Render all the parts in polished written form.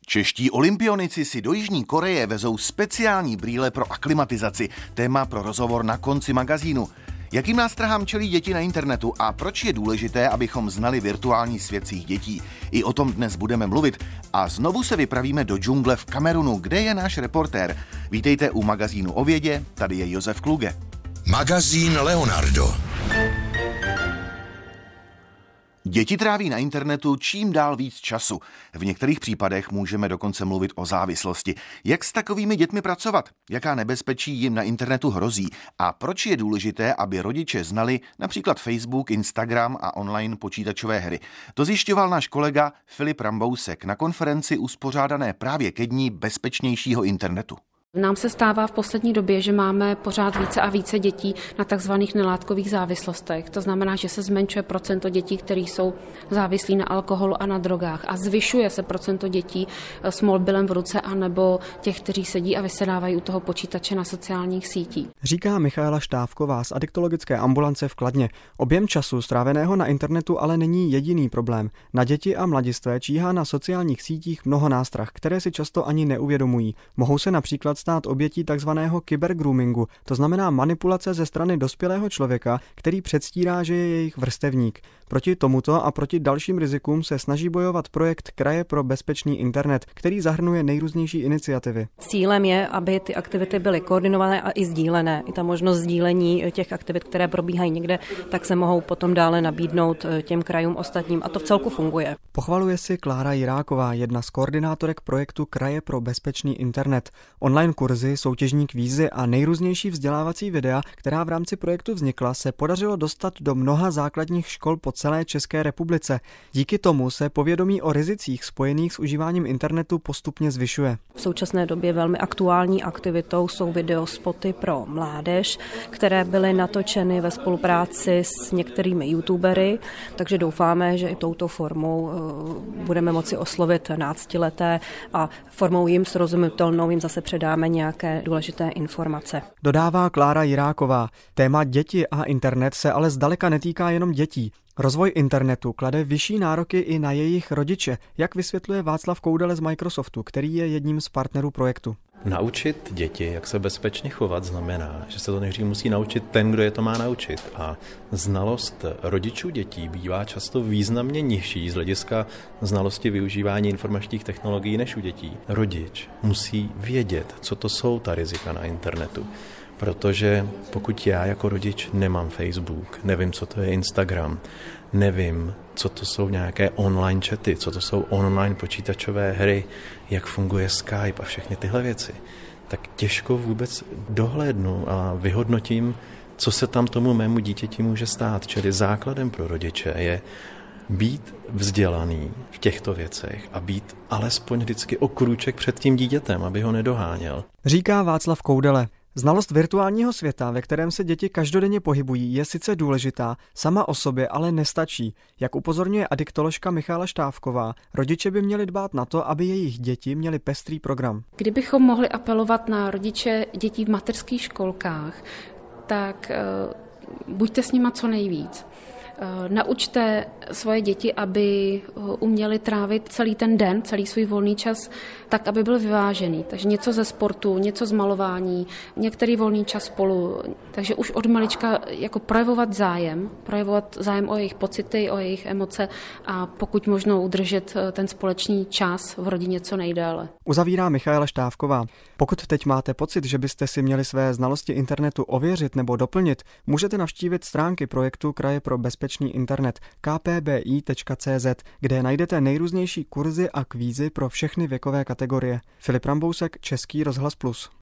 Čeští olympionici si do Jižní Koreje vezou speciální brýle pro aklimatizaci. Téma pro rozhovor na konci magazínu. Jakým nástrahám čelí děti na internetu a proč je důležité, abychom znali virtuální svět svých dětí? I o tom dnes budeme mluvit. A znovu se vypravíme do džungle v Kamerunu, kde je náš reportér. Vítejte u magazínu o vědě, tady je Josef Kluge. Magazín Leonardo. Děti tráví na internetu čím dál víc času. V některých případech můžeme dokonce mluvit o závislosti. Jak s takovými dětmi pracovat? Jaká nebezpečí jim na internetu hrozí? A proč je důležité, aby rodiče znali například Facebook, Instagram a online počítačové hry? To zjišťoval náš kolega Filip Rambousek na konferenci uspořádané právě ke dní bezpečnějšího internetu. Nám se stává v poslední době, že máme pořád více a více dětí na takzvaných nelátkových závislostech. To znamená, že se zmenšuje procento dětí, které jsou závislí na alkoholu a na drogách. A zvyšuje se procento dětí s mobilem v ruce anebo těch, kteří sedí a vysedávají u toho počítače na sociálních sítích. Říká Michaela Štávková z adiktologické ambulance v Kladně. Objem času stráveného na internetu ale není jediný problém. Na děti a mladistvé číhá na sociálních sítích mnoho nástrah, které si často ani neuvědomují. Mohou se například stát obětí takzvaného kybergroomingu, to znamená manipulace ze strany dospělého člověka, který předstírá, že je jejich vrstevník. Proti tomuto a proti dalším rizikům se snaží bojovat projekt Kraje pro bezpečný internet, který zahrnuje nejrůznější iniciativy. Cílem je, aby ty aktivity byly koordinované a i sdílené. I ta možnost sdílení těch aktivit, které probíhají někde, tak se mohou potom dále nabídnout těm krajům ostatním a to v celku funguje. Pochvaluje si Klára Jiráková, jedna z koordinátorek projektu Kraje pro bezpečný internet. Online kurzy, soutěžní kvízy a nejrůznější vzdělávací videa, která v rámci projektu vznikla, se podařilo dostat do mnoha základních škol po celé České republice. Díky tomu se povědomí o rizicích spojených s užíváním internetu postupně zvyšuje. V současné době velmi aktuální aktivitou jsou videospoty pro mládež, které byly natočeny ve spolupráci s některými youtubery, takže doufáme, že i touto formou budeme moci oslovit náctileté a formou jim srozumitelnou jim zase předáme nějaké důležité informace. Dodává Klára Jiráková. Téma děti a internet se ale zdaleka netýká jenom dětí. Rozvoj internetu klade vyšší nároky i na jejich rodiče, jak vysvětluje Václav Koudele z Microsoftu, který je jedním z partnerů projektu. Naučit děti, jak se bezpečně chovat, znamená, že se to nejdřív musí naučit ten, kdo je to má naučit. A znalost rodičů dětí bývá často významně nižší z hlediska znalosti využívání informačních technologií než u dětí. Rodič musí vědět, co to jsou ta rizika na internetu. Protože pokud já jako rodič nemám Facebook, nevím, co to je Instagram, nevím, co to jsou nějaké online chaty, co to jsou online počítačové hry, jak funguje Skype a všechny tyhle věci, tak těžko vůbec dohlédnu a vyhodnotím, co se tam tomu mému dítěti může stát. Čili základem pro rodiče je být vzdělaný v těchto věcech a být alespoň vždycky o krůček před tím dítětem, aby ho nedoháněl. Říká Václav Koudele. Znalost virtuálního světa, ve kterém se děti každodenně pohybují, je sice důležitá, sama o sobě ale nestačí. Jak upozorňuje adiktoložka Michaela Štávková, rodiče by měli dbát na to, aby jejich děti měly pestrý program. Kdybychom mohli apelovat na rodiče dětí v mateřských školkách, tak buďte s nima co nejvíc. Naučte svoje děti, aby uměli trávit celý ten den, celý svůj volný čas, tak, aby byl vyvážený. Takže něco ze sportu, něco z malování, některý volný čas spolu. Takže už od malička jako projevovat zájem o jejich pocity, o jejich emoce a pokud možno udržet ten společný čas v rodině co nejdéle. Uzavírá Michaela Štávková. Pokud teď máte pocit, že byste si měli své znalosti internetu ověřit nebo doplnit, můžete navštívit stránky projektu Kraje pro bezpečný internet kpbi.cz, kde najdete nejrůznější kurzy a kvízy pro všechny věkové kategorie. Filip Rambousek, Český rozhlas Plus.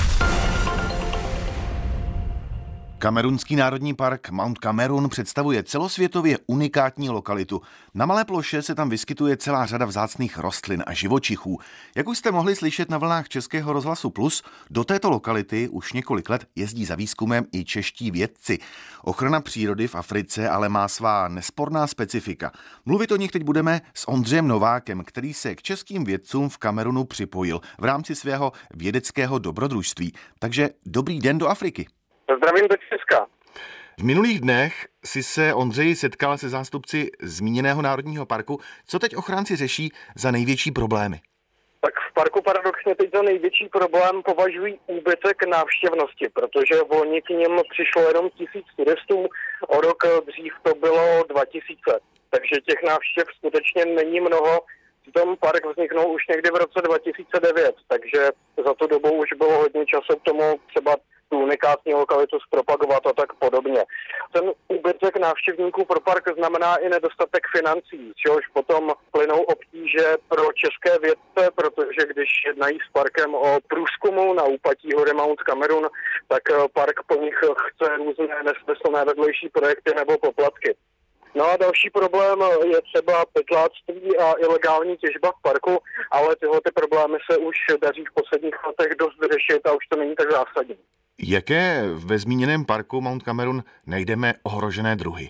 Kamerunský národní park Mount Cameroon představuje celosvětově unikátní lokalitu. Na malé ploše se tam vyskytuje celá řada vzácných rostlin a živočichů. Jak už jste mohli slyšet na vlnách Českého rozhlasu Plus, do této lokality už několik let jezdí za výzkumem i čeští vědci. Ochrana přírody v Africe ale má svá nesporná specifika. Mluvit o nich teď budeme s Ondřejem Novákem, který se k českým vědcům v Kamerunu připojil v rámci svého vědeckého dobrodružství. Takže dobrý den do Afriky. Zdravím do Česka. V minulých dnech si se, Ondřej, setkal se zástupci zmíněného národního parku. Co teď ochránci řeší za největší problémy? Tak parku paradoxně teď za největší problém považují úbytek návštěvnosti, protože volně k něm přišlo jenom 1000 turistů, o rok dřív to bylo 2000. Takže těch návštěv skutečně není mnoho. Ten park vzniknul už někdy v roce 2009, takže za tu dobu už bylo hodně času k tomu třeba tu unikátní lokalitu zpropagovat a tak podobně. Ten úbytek návštěvníků pro park znamená i nedostatek financí, z čehož potom plynou obtíže pro české vědce, protože když jednají s parkem o průzkumu na úpatí hory Mount Cameron, tak park po nich chce různé nesmyslné vedlejší projekty nebo poplatky. No a další problém je třeba pytláctví a ilegální těžba v parku, ale tyhle problémy se už daří v posledních letech dost řešit a už to není tak zásadní. Jaké ve zmíněném parku Mount Cameron najdeme ohrožené druhy?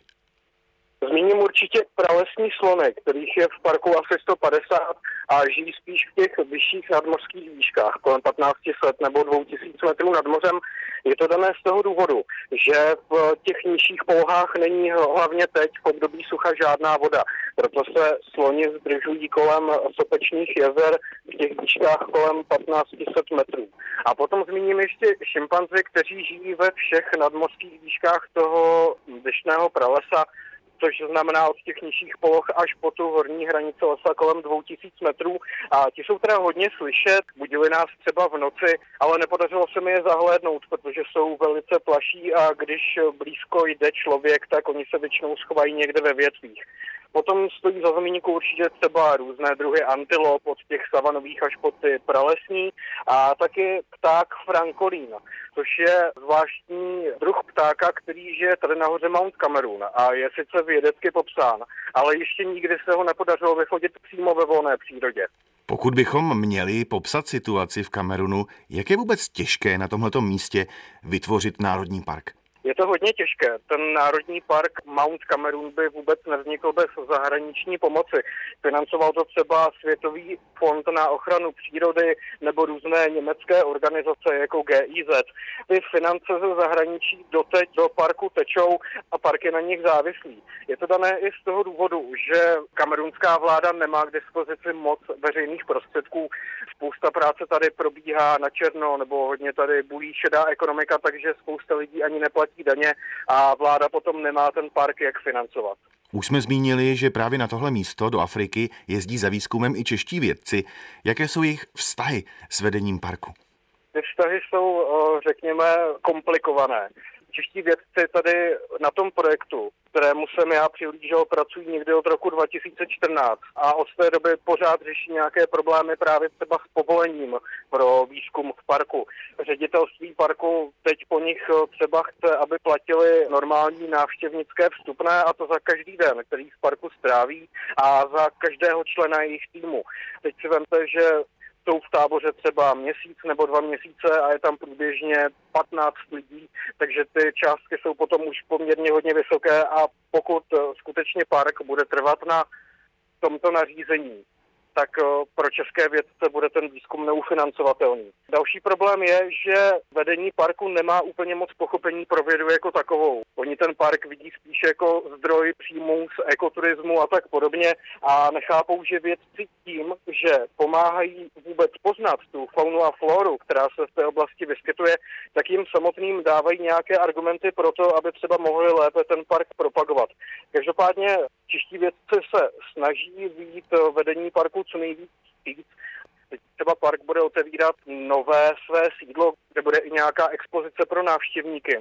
Zmíním určitě pralesní slony, kterých je v parku asi 150 a žijí spíš v těch vyšších nadmořských výškách, kolem 1500 nebo 2000 metrů nad mořem. Je to dané z toho důvodu, že v těch nižších polohách není hlavně teď v období sucha žádná voda. Proto se sloni zdržují kolem sopečných jezer v těch výškách kolem 1500 metrů. A potom zmíním ještě šimpanzi, kteří žijí ve všech nadmořských výškách toho deštného pralesa, což znamená od těch nižších poloh až po tu horní hranici lesa kolem 2000 metrů. A ti jsou teda hodně slyšet, budili nás třeba v noci, ale nepodařilo se mi je zahlédnout, protože jsou velice plaší a když blízko jde člověk, tak oni se většinou schovají někde ve větvích. Potom stojí za zmínku určitě třeba různé druhy antilop, od těch savanových až po ty pralesní, a taky pták frankolín, což je zvláštní druh ptáka, který žije tady nahoře Mount Cameron a je sice vědecky popsán, ale ještě nikdy se ho nepodařilo vyfotit přímo ve volné přírodě. Pokud bychom měli popsat situaci v Kamerunu, jak je vůbec těžké na tomhletom místě vytvořit národní park? Je to hodně těžké. Ten národní park Mount Cameron by vůbec nevznikl bez zahraniční pomoci. Financoval to třeba Světový fond na ochranu přírody nebo různé německé organizace jako GIZ. Ty finance ze zahraničí doteď do parku tečou a park je na nich závislý. Je to dané i z toho důvodu, že kamerunská vláda nemá k dispozici moc veřejných prostředků. Spousta práce tady probíhá na černo nebo hodně tady bují šedá ekonomika, takže spousta lidí ani neplatí daně a vláda potom nemá ten park jak financovat. Už jsme zmínili, že právě na tohle místo do Afriky jezdí za výzkumem i čeští vědci. Jaké jsou jejich vztahy s vedením parku? Ty vztahy jsou, řekněme, komplikované. Čeští vědci tady na tom projektu, kterému jsem já přihlížel, pracují někdy od roku 2014 a od té doby pořád řeší nějaké problémy právě třeba s povolením pro výzkum v parku. Ředitelství parku teď po nich třeba chce, aby platili normální návštěvnické vstupné, a to za každý den, který v parku stráví, a za každého člena jejich týmu. Teď si vemte, že jsou v táboře třeba měsíc nebo 2 měsíce a je tam průběžně 15 lidí, takže ty částky jsou potom už poměrně hodně vysoké a pokud skutečně park bude trvat na tomto nařízení, tak pro české vědce bude ten výzkum neufinancovatelný. Další problém je, že vedení parku nemá úplně moc pochopení pro vědu jako takovou. Oni ten park vidí spíše jako zdroj příjmů z ekoturismu a tak podobně a nechápou, že vědci tím, že pomáhají vůbec poznat tu faunu a floru, která se v té oblasti vyskytuje, tak jim samotným dávají nějaké argumenty pro to, aby třeba mohli lépe ten park propagovat. Každopádně čeští vědci se snaží vyjít vedení parku co nejvíc víc. Teď třeba park bude otevírat nové své sídlo, kde bude i nějaká expozice pro návštěvníky.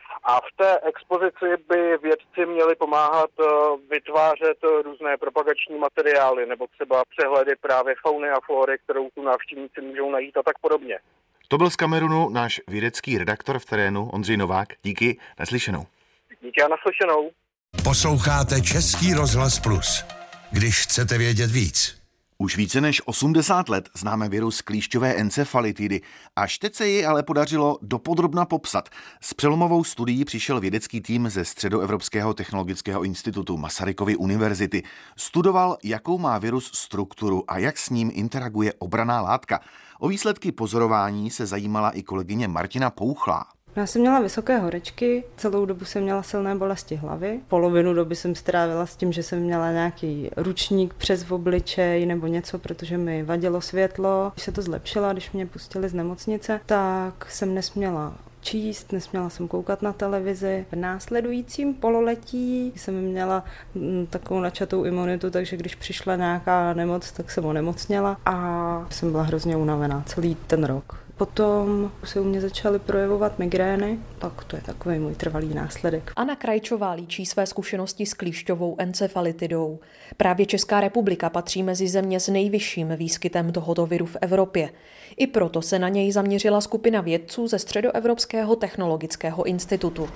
A v té expozici by vědci měli pomáhat vytvářet různé propagační materiály nebo třeba přehledy právě fauny a flory, kterou tu návštěvníci můžou najít a tak podobně. To byl z Kamerunu náš vědecký redaktor v terénu Ondřej Novák. Díky, naslyšenou. Díky a naslyšenou. Posloucháte Český rozhlas Plus. Když chcete vědět víc. Už více než 80 let známe virus klíšťové encefalitidy. Až teď se ji ale podařilo dopodrobna popsat. S přelomovou studií přišel vědecký tým ze Středoevropského technologického institutu Masarykovy univerzity. Studoval, jakou má virus strukturu a jak s ním interaguje obranná látka. O výsledky pozorování se zajímala i kolegyně Martina Pouchlá. Já jsem měla vysoké horečky, celou dobu jsem měla silné bolesti hlavy. Polovinu doby jsem strávila s tím, že jsem měla nějaký ručník přes obličej nebo něco, protože mi vadilo světlo. Když se to zlepšilo, když mě pustili z nemocnice, tak jsem nesměla číst, nesměla jsem koukat na televizi. V následujícím pololetí jsem měla takovou načatou imunitu, takže když přišla nějaká nemoc, tak jsem onemocněla a jsem byla hrozně unavená celý ten rok. Potom se u mě začaly projevovat migrény, tak to je takový můj trvalý následek. Anna Krajčová líčí své zkušenosti s klíšťovou encefalitidou. Právě Česká republika patří mezi země s nejvyšším výskytem tohoto viru v Evropě. I proto se na něj zaměřila skupina vědců ze Středoevropského technologického institutu.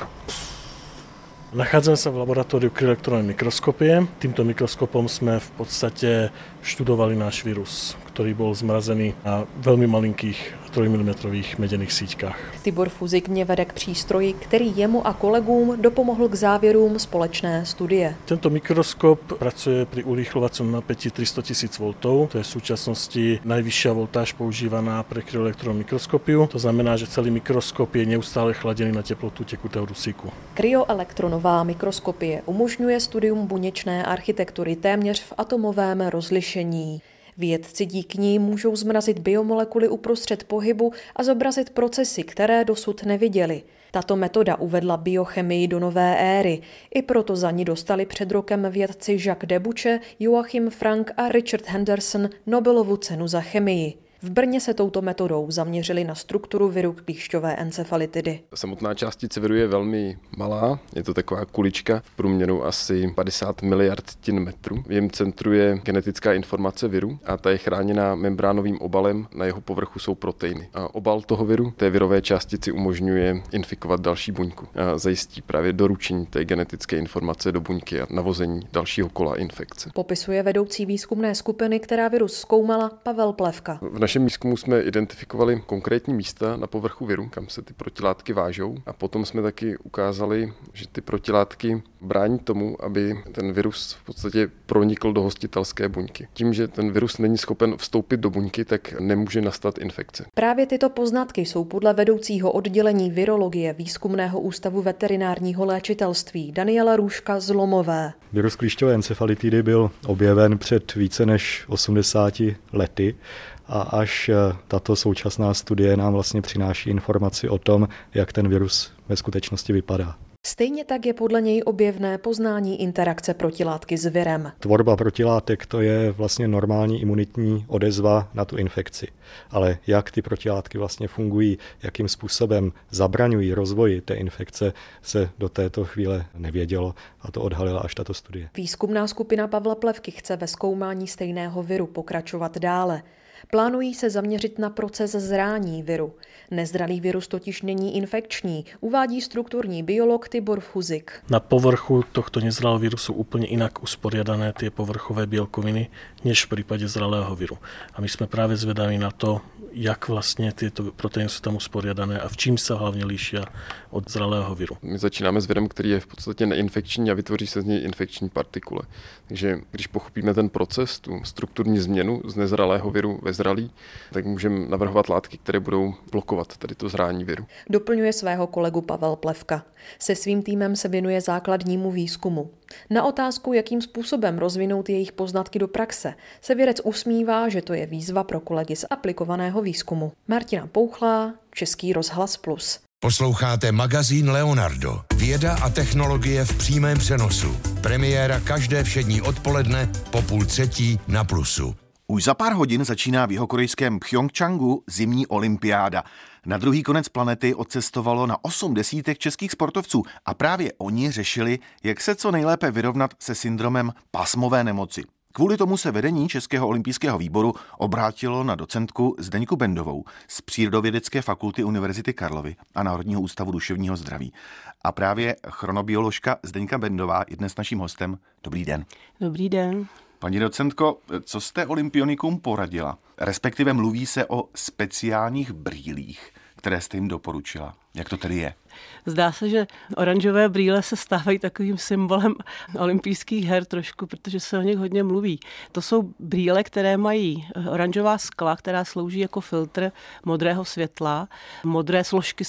Nachádzame sa v laboratóriu kryoelektrónnej mikroskopie. Týmto mikroskopom sme v podstate študovali náš vírus, ktorý bol zmrazený na veľmi malinkých 3 mm medených síťkách. Tibor Fuzik mě vede k přístroji, který jemu a kolegům dopomohl k závěrům společné studie. Tento mikroskop pracuje pri urýchlovacom napätí 300 000 V. To je v súčasnosti najvyššia voltáž používaná pre kryoelektrónnu mikroskopiu. To znamená, že celý mikroskop je neustále chladený na teplotu tekutého dusíku. Kryoelektronová mikroskopie umožňuje studium buněčné architektury téměř v atomovém rozlišení. Vědci díky ní můžou zmrazit biomolekuly uprostřed pohybu a zobrazit procesy, které dosud neviděli. Tato metoda uvedla biochemii do nové éry. I proto za ní dostali před rokem vědci Jacques Debuche, Joachim Frank a Richard Henderson Nobelovu cenu za chemii. V Brně se touto metodou zaměřili na strukturu viru klíšťové encefalitidy. Samotná částice viru je velmi malá, je to taková kulička v průměru asi 50 miliardtin metrů. V jejím centru je genetická informace viru a ta je chráněná membránovým obalem, na jeho povrchu jsou proteiny. A obal toho viru, té virové částici, umožňuje infikovat další buňku a zajistí právě doručení té genetické informace do buňky a navození dalšího kola infekce. Popisuje vedoucí výzkumné skupiny, která virus zkoumala, Pavel Plevka. V našem výzkumu jsme identifikovali konkrétní místa na povrchu viru, kam se ty protilátky vážou, a potom jsme taky ukázali, že ty protilátky brání tomu, aby ten virus v podstatě pronikl do hostitelské buňky. Tím, že ten virus není schopen vstoupit do buňky, tak nemůže nastat infekce. Právě tyto poznatky jsou podle vedoucího oddělení virologie Výzkumného ústavu veterinárního léčitelství Daniela Růžka zlomové. Virus klíšťové encefalitidy byl objeven před více než 80 lety. A až tato současná studie nám vlastně přináší informaci o tom, jak ten virus ve skutečnosti vypadá. Stejně tak je podle něj objevné poznání interakce protilátky s virem. Tvorba protilátek, to je vlastně normální imunitní odezva na tu infekci. Ale jak ty protilátky vlastně fungují, jakým způsobem zabraňují rozvoji té infekce, se do této chvíle nevědělo a to odhalila až tato studie. Výzkumná skupina Pavla Plevky chce ve zkoumání stejného viru pokračovat dále. Plánují se zaměřit na proces zrání viru. Nezralý virus totiž není infekční, uvádí strukturní biolog Tibor Fuzik. Na povrchu tohto nezralého viru sú úplne inak usporiadané tie povrchové bielkoviny, než v prípade zralého viru. A my sme práve zvedaví na to, jak vlastně tyto proteiny jsou tam usporiadané a v čím se hlavně líší od zralého viru. My začínáme s virem, který je v podstatě neinfekční a vytvoří se z něj infekční partikule. Takže když pochopíme ten proces, tu strukturní změnu z nezralého viru ve zralý, tak můžeme navrhovat látky, které budou blokovat tady to zrání viru. Doplňuje svého kolegu Pavel Plevka. Se svým týmem se věnuje základnímu výzkumu. Na otázku, jakým způsobem rozvinout jejich poznatky do praxe, se vědec usmívá, že to je výzva pro kolegy z aplikovaného výzkumu. Martina Pouchlá, Český rozhlas Plus. Posloucháte magazín Leonardo. Věda a technologie v přímém přenosu. Premiéra každé všední odpoledne po 2:30 na Plusu. Už za pár hodin začíná v jihokorejském Pchjongčchangu zimní olympiáda. Na druhý konec planety odcestovalo na 8 desítek českých sportovců a právě oni řešili, jak se co nejlépe vyrovnat se syndromem pasmové nemoci. Kvůli tomu se vedení Českého olympijského výboru obrátilo na docentku Zdeňku Bendovou z Přírodovědecké fakulty Univerzity Karlovy a Národního ústavu duševního zdraví. A právě chronobioložka Zdeňka Bendová je dnes naším hostem. Dobrý den. Dobrý den. Paní docentko, co jste olympionikům poradila? Respektive mluví se o speciálních brýlích, které jste jim doporučila. Jak to tedy je? Zdá se, že oranžové brýle se stávají takovým symbolem olympijských her trošku, protože se o nich hodně mluví. To jsou brýle, které mají oranžová skla, která slouží jako filtr modrého světla, modré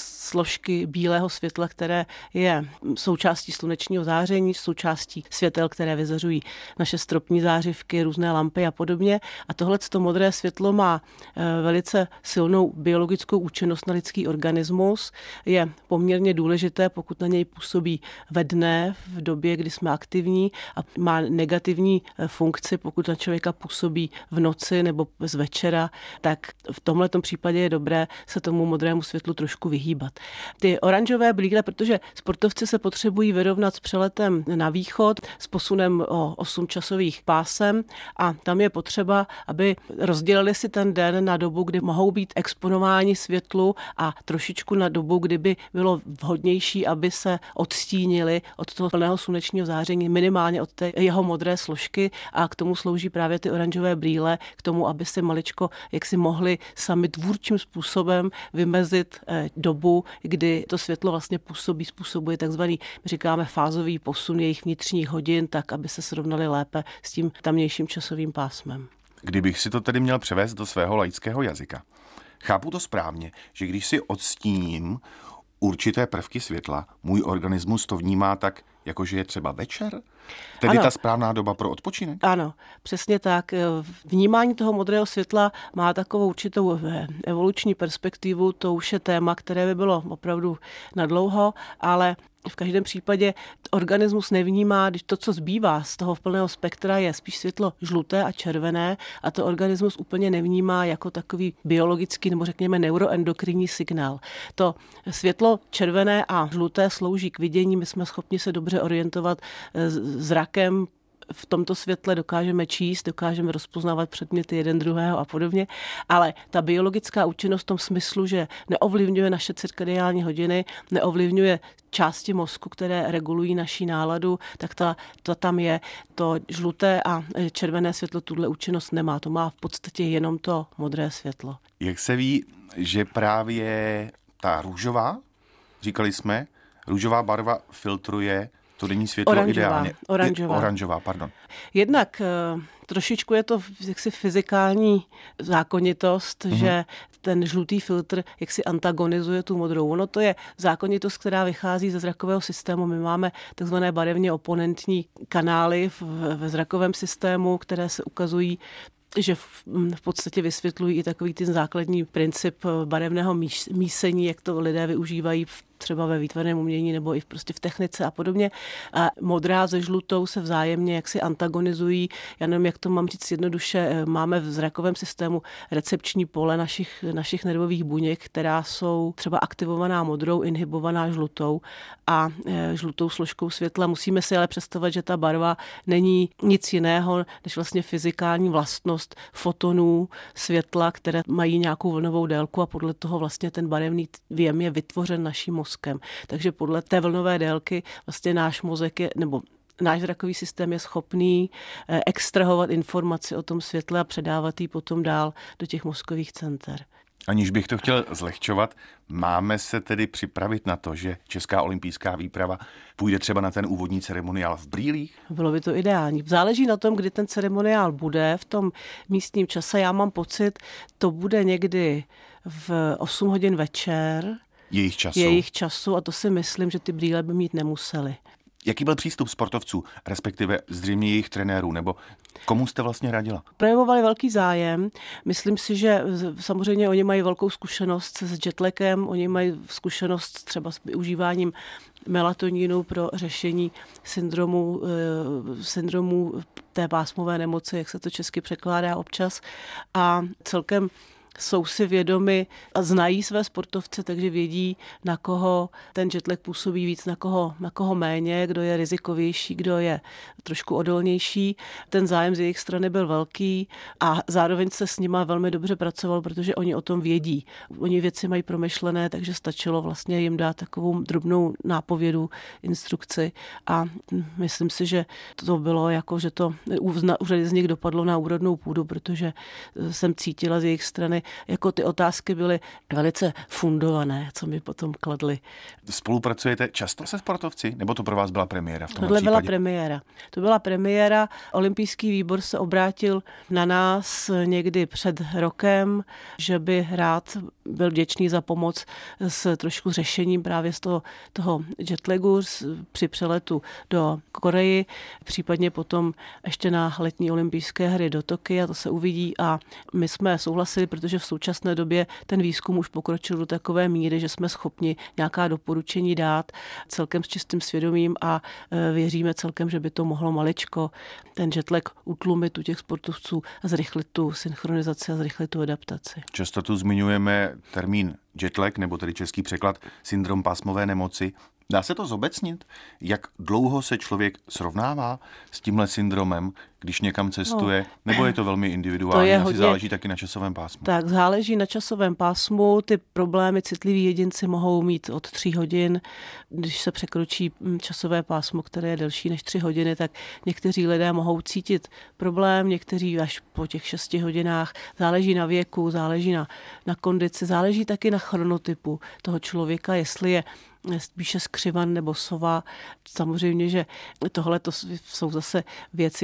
složky bílého světla, které je součástí slunečního záření, součástí světel, které vyzařují naše stropní zářivky, různé lampy a podobně. A tohleto modré světlo má velice silnou biologickou účinnost na lidský organismus. Je poměrně důležité, pokud na něj působí ve dne, v době, kdy jsme aktivní, a má negativní funkci, pokud na člověka působí v noci nebo z večera, tak v tomhletom případě je dobré se tomu modrému světlu trošku vyhýbat. Ty oranžové brýle, protože sportovci se potřebují vyrovnat s přeletem na východ, s posunem o 8 časových pásem, a tam je potřeba, aby rozdělili si ten den na dobu, kdy mohou být exponováni světlu, a trošičku na dobu, kdyby bylo vhodnější, aby se odstínili od toho plného slunečního záření, minimálně od té jeho modré složky, a k tomu slouží právě ty oranžové brýle, k tomu, aby si maličko jaksi mohli sami tvůrčím způsobem vymezit dobu, kdy to světlo vlastně způsobuje takzvaný, říkáme, fázový posun jejich vnitřních hodin, tak, aby se srovnali lépe s tím tamnějším časovým pásmem. Kdybych si to tedy měl převést do svého laického jazyka, chápu to správně, že když si odstíním určité prvky světla, můj organismus to vnímá tak, jakože je třeba večer? Tedy ano. Ta správná doba pro odpočinek? Ano, přesně tak. Vnímání toho modrého světla má takovou určitou evoluční perspektivu, to už je téma, které by bylo opravdu nadlouho, ale v každém případě organismus nevnímá, když to, co zbývá z toho plného spektra, je spíš světlo žluté a červené, a to organismus úplně nevnímá jako takový biologický nebo řekněme neuroendokrinní signál. To světlo červené a žluté slouží k vidění, my jsme schopni se dobře orientovat zrakem. V tomto světle dokážeme číst, dokážeme rozpoznávat předměty jeden druhého a podobně, ale ta biologická účinnost v tom smyslu, že neovlivňuje naše cirkadiální hodiny, neovlivňuje části mozku, které regulují naší náladu, tak to tam je. To žluté a červené světlo tuhle účinnost nemá, to má v podstatě jenom to modré světlo. Jak se ví, že právě ta růžová, říkali jsme, růžová barva filtruje to denní světlo ideálně. Oranžová, pardon. Jednak trošičku je to jaksi fyzikální zákonitost, že ten žlutý filtr jaksi antagonizuje tu modrou. Ono to je zákonitost, která vychází ze zrakového systému. My máme takzvané barevně oponentní kanály ve zrakovém systému, které se ukazují, že v podstatě vysvětlují i takový ten základní princip barevného mísení, jak to lidé využívají třeba ve výtvarném umění nebo i prostě v technice a podobně. A modrá se žlutou se vzájemně jaksi antagonizují. Já nevím, jak to mám říct jednoduše. Máme v zrakovém systému recepční pole našich nervových buněk, která jsou třeba aktivovaná modrou, inhibovaná žlutou a žlutou složkou světla. Musíme si ale představit, že ta barva není nic jiného, než vlastně fyzikální vlastnost fotonů světla, které mají nějakou vlnovou délku, a podle toho vlastně ten barevný věm je vytvořen naším mozkem. Takže podle té vlnové délky vlastně náš mozek nebo náš zrakový systém je schopný extrahovat informaci o tom světle a předávat ji potom dál do těch mozkových center. Aniž bych to chtěl zlehčovat, máme se tedy připravit na to, že Česká olympijská výprava půjde třeba na ten úvodní ceremoniál v brýlích? Bylo by to ideální. Záleží na tom, kdy ten ceremoniál bude, v tom místním čase. Já mám pocit, to bude někdy v 8 hodin večer. Jejich času, a to si myslím, že ty brýle by mít nemuseli. Jaký byl přístup sportovců, respektive zřejmě jejich trenérů, nebo komu jste vlastně radila? Projevovali velký zájem. Myslím si, že samozřejmě oni mají velkou zkušenost s jetlagem, oni mají zkušenost třeba s využíváním melatoninu pro řešení syndromu té pásmové nemoci, jak se to česky překládá občas. A celkem jsou si vědomi a znají své sportovce, takže vědí, na koho ten jetlag působí víc, na koho méně, kdo je rizikovější, kdo je trošku odolnější. Ten zájem z jejich strany byl velký a zároveň se s nima velmi dobře pracoval, protože oni o tom vědí. Oni věci mají promyšlené, takže stačilo vlastně jim dát takovou drobnou nápovědu, instrukci, a myslím si, že to bylo jako, že to u řady z nich dopadlo na úrodnou půdu, protože jsem cítila z jejich strany jako ty otázky byly velice fundované, co mi potom kladli. Spolupracujete často se sportovci? Nebo to pro vás byla premiéra v tomhle Tohle případě? byla premiéra. To byla premiéra. Olympijský výbor se obrátil na nás někdy před rokem, že by rád byl vděčný za pomoc s trošku řešením právě z toho jetlagu při přeletu do Koreji, případně potom ještě na letní olympijské hry do Tokia, to se uvidí a my jsme souhlasili, protože v současné době ten výzkum už pokročil do takové míry, že jsme schopni nějaká doporučení dát celkem s čistým svědomím a věříme celkem, že by to mohlo maličko ten jetlag utlumit u těch sportovců a zrychlit tu synchronizaci a zrychlit tu adaptaci. Často tu zmiňujeme termín jetlag, nebo tedy český překlad syndrom pásmové nemoci. Dá se to zobecnit? Jak dlouho se člověk srovnává s tímhle syndromem, když někam cestuje? Nebo je to velmi individuální? Asi záleží taky na časovém pásmu. Tak, záleží na časovém pásmu. Ty problémy citliví jedinci mohou mít od 3 hodin. Když se překročí časové pásmo, které je delší než 3 hodiny, tak někteří lidé mohou cítit problém, někteří až po těch 6 hodinách. Záleží na věku, záleží na kondici, záleží taky na chronotypu toho člověka, jestli je spíše skřivan nebo sova. Samozřejmě, že tohle to jsou zase věci,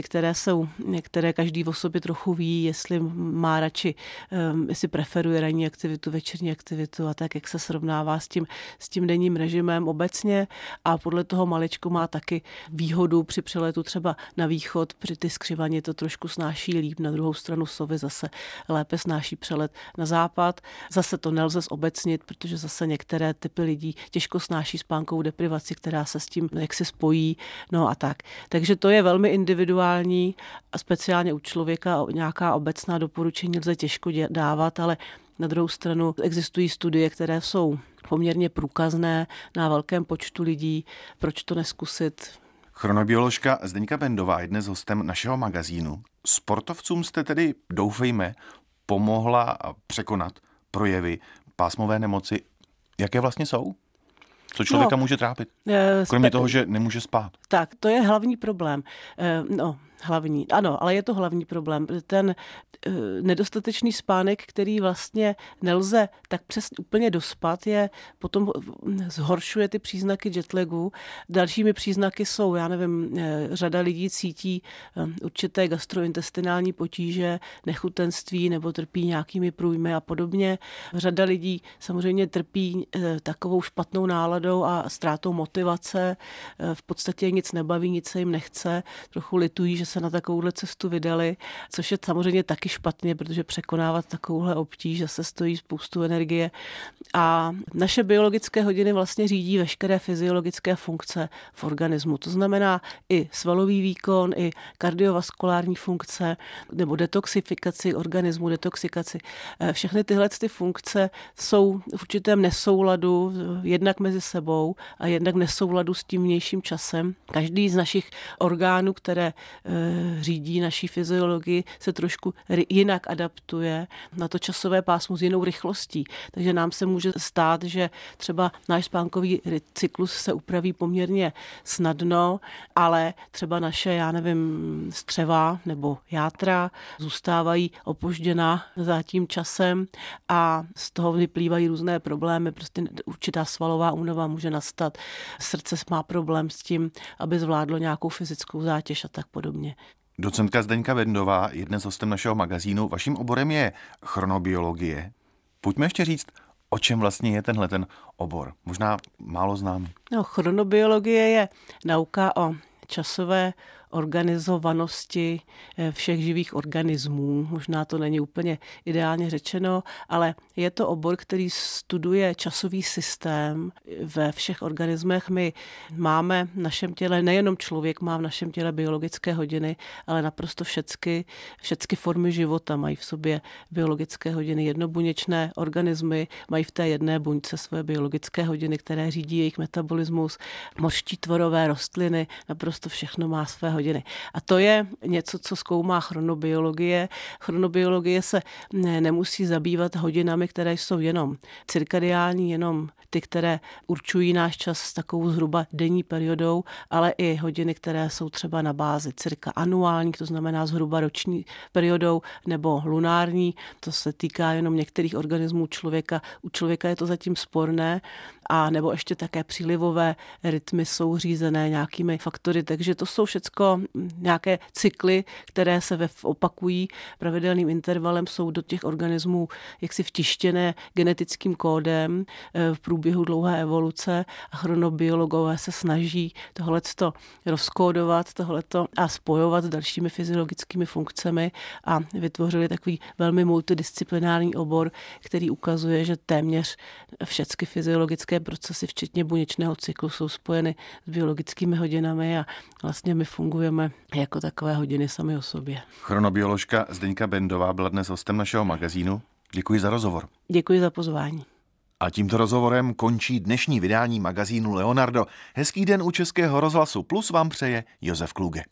které každý o sobě trochu ví, jestli má radši, jestli preferuje ranní aktivitu, večerní aktivitu a tak, jak se srovnává s tím denním režimem obecně a podle toho maličko má taky výhodu při přeletu třeba na východ, při ty skřivaně to trošku snáší líp, na druhou stranu sovy zase lépe snáší přelet na západ. Zase to nelze zobecnit, protože zase některé typy lidí těžko snáší spánkovou deprivaci, která se s tím jaksi spojí, no a tak. Takže to je velmi individuální a speciálně u člověka nějaká obecná doporučení lze těžko dávat, ale na druhou stranu existují studie, které jsou poměrně průkazné na velkém počtu lidí. Proč to neskusit? Chronobioložka Zdeňka Bendová je dnes hostem našeho magazínu. Sportovcům jste tedy, doufejme, pomohla překonat projevy pásmové nemoci. Jaké vlastně jsou? Co člověka může trápit? Kromě toho, že nemůže spát. Tak, to je hlavní problém. Hlavní, ano, ale je to hlavní problém. Ten nedostatečný spánek, který vlastně nelze tak přesně úplně dospat, potom zhoršuje ty příznaky jetlagu. Dalšími příznaky jsou, řada lidí cítí určité gastrointestinální potíže, nechutenství nebo trpí nějakými průjmy a podobně. Řada lidí samozřejmě trpí takovou špatnou náladou a ztrátou motivace. V podstatě nic nebaví, nic se jim nechce. Trochu litují, že se na takovouhle cestu vydali, což je samozřejmě taky špatně, protože překonávat takovouhle obtíž zase stojí spoustu energie. A naše biologické hodiny vlastně řídí veškeré fyziologické funkce v organismu. To znamená i svalový výkon, i kardiovaskulární funkce, nebo detoxifikaci organismu, detoxikaci. Všechny tyhle ty funkce jsou v určitém nesouladu jednak mezi sebou a jednak nesouladu s tím vnějším časem. Každý z našich orgánů, které řídí naší fyziologii, se trošku jinak adaptuje na to časové pásmo s jinou rychlostí. Takže nám se může stát, že třeba náš spánkový cyklus se upraví poměrně snadno, ale třeba naše, střeva nebo játra zůstávají opožděna za tím časem a z toho vyplývají různé problémy. Prostě určitá svalová únava může nastat. Srdce má problém s tím, aby zvládlo nějakou fyzickou zátěž a tak podobně. Docentka Zdeňka Bendová je dnes hostem našeho magazínu. Vaším oborem je chronobiologie. Pojďme ještě říct, o čem vlastně je ten obor. Možná málo známý. Chronobiologie je nauka o časové organizovanosti všech živých organismů. Možná to není úplně ideálně řečeno, ale je to obor, který studuje časový systém ve všech organismech. My máme v našem těle, nejenom člověk má v našem těle biologické hodiny, ale naprosto všechny formy života mají v sobě biologické hodiny. Jednobuněčné organismy mají v té jedné buňce svoje biologické hodiny, které řídí jejich metabolismus. Mořští tvorové rostliny, naprosto všechno má své hodiny. hodiny. A to je něco, co zkoumá chronobiologie. Chronobiologie se nemusí zabývat hodinami, které jsou jenom cirkadiální, jenom ty, které určují náš čas s takovou zhruba denní periodou, ale i hodiny, které jsou třeba na bázi cirka anuální, to znamená zhruba roční periodou, nebo lunární, to se týká jenom některých organismů člověka. U člověka je to zatím sporné, a nebo ještě také přílivové rytmy jsou řízené nějakými faktory, takže to jsou všecko nějaké cykly, které se opakují pravidelným intervalem, jsou do těch organismů jaksi vtištěné genetickým kódem v průběhu dlouhé evoluce a chronobiologové se snaží tohleto rozkódovat tohleto a spojovat s dalšími fyziologickými funkcemi a vytvořili takový velmi multidisciplinární obor, který ukazuje, že téměř všechny fyziologické procesy, včetně buněčného cyklu, jsou spojeny s biologickými hodinami a vlastně my fungujeme jako takové hodiny sami o sobě. Chronobioložka Zdeňka Bendová byla dnes hostem našeho magazínu. Děkuji za rozhovor. Děkuji za pozvání. A tímto rozhovorem končí dnešní vydání magazínu Leonardo. Hezký den u Českého rozhlasu Plus vám přeje Josef Kluge.